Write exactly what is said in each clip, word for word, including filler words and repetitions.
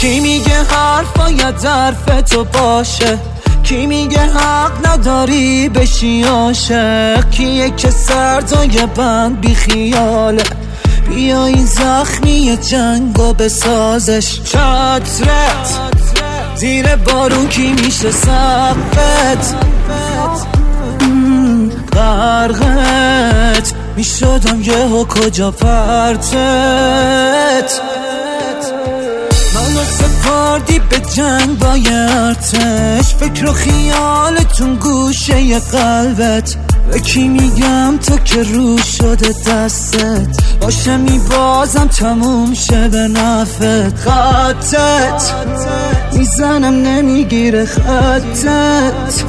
کی میگه حرف باید حرف تو باشه؟ کی میگه حق نداری بشی عاشق؟ کیه که سردای بند بی خیاله؟ بیا این زخمی جنگو بسازش. چترت زیر بارون کی میشه سقفت؟ غرقت میشدم یهو کجا پرتت؟ منو سپردی به جنگ با ارتش، فکر و خیالتون گوشه قلبت. به کی میگم تو که رو شده دستت؟ باشه میبازم تموم شه به نفت. خطت میزنم نمیگیره خطت،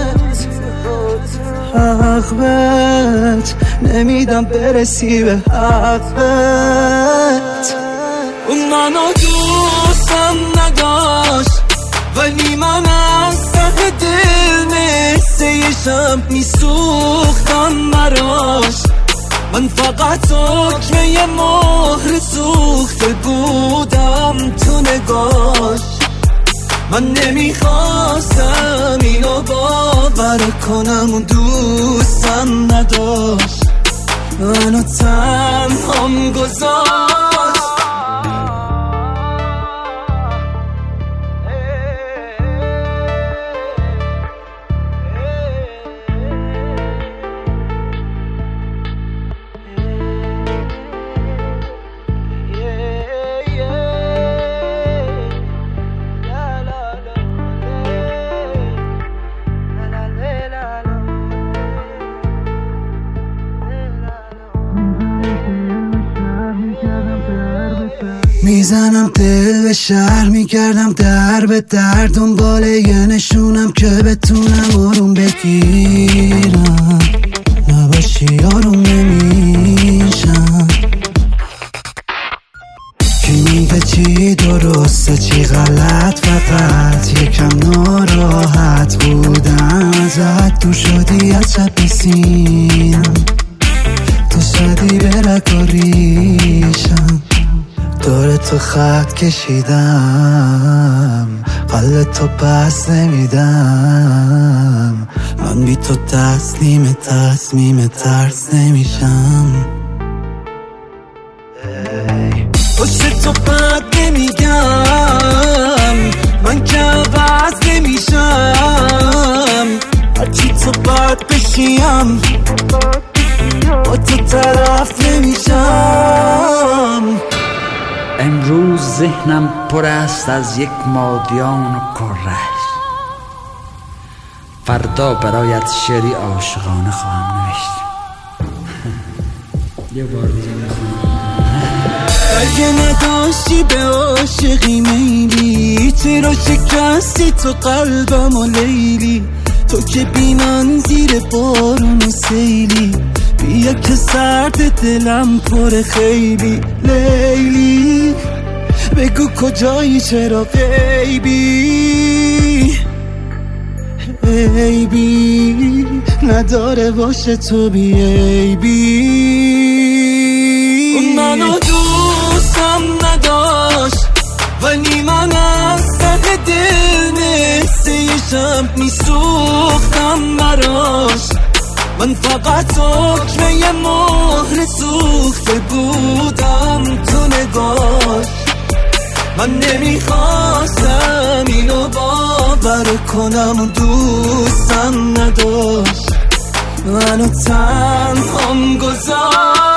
حقت نمیدم برسی به حقت. اون منو دوستم نداشت ولی من از ته دل مثل یه شب میسوختم براش. من فقط حکمه یه مهر سوخته بودم تو نگاش. من نمیخواستم اینو باور کنم اون دوستم نداشت، منو تنهام گذاشت. میزنم دل به شهر، میکردم در به در، دنبال یه نشونم که بتونم آروم بگیرم. نباشی آروم نمیشم. کی میگه چی درسته چی غلط؟ فقط یکم ناراحت بودم ازت. تو شدی از شب سینم، تو شدی به رگاریشم. دور تو خط کشیدم، قلب تو پس نمیدم. من بی تو تسلیم تصمیم ترس نمیشم. پشت تو بد نمیگم، من که عوض نمیشم. هرچی تو بد بشیم با تو طرف نمیشم. امروز ذهنم پر است از یک مادیان و کرش. فردا برایت شعری عاشقانه خواهم نوشت. یه بار دیگه میخونم. اگه نداشتی به عاشقی میلی، چرا شکستی تو قلبم و لیلی؟ تو که بی من زیر بارون و سیلی، بیا که سرد دلم پر خیلی. لیلی بگو کجایی چرا غیبی؟ عیبی نداره باشه تو بی عیبی. اون منو دوستم نداشت ولی من از ته دل مثل یه شب میسوختم براش. من فقط حکمه یه مهر سوخته بودم تو نگاش. من نمیخواستم اینو باور کنم دوستم نداشت، منو تنهام گذاشت.